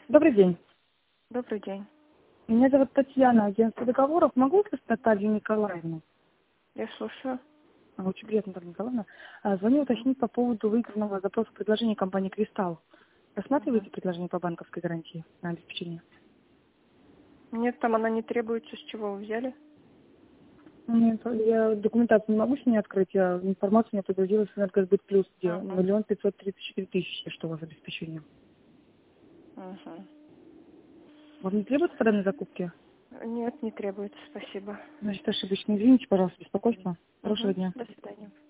Добрый день. Добрый день. Меня зовут Татьяна, агентство договоров. Могу услышать Наталью Николаевну? Я слушаю. Очень приятно, Наталья Николаевна. Звоню уточнить по поводу выигранного запроса предложения компании «Кристалл». Рассматриваете предложение по банковской гарантии на обеспечение? Нет, там она не требуется. С чего вы взяли? Нет, я документацию не могу с ней открыть. Информация мне подтвердилась в «Энергосбыт Плюс», где Угу. 1 534 000, что у вас обеспечение. Угу. Вам не требуется по данной закупке? Нет, не требуется. Спасибо. Значит, ошибочно. Извините, пожалуйста, беспокойство. Хорошего Угу. дня. До свидания.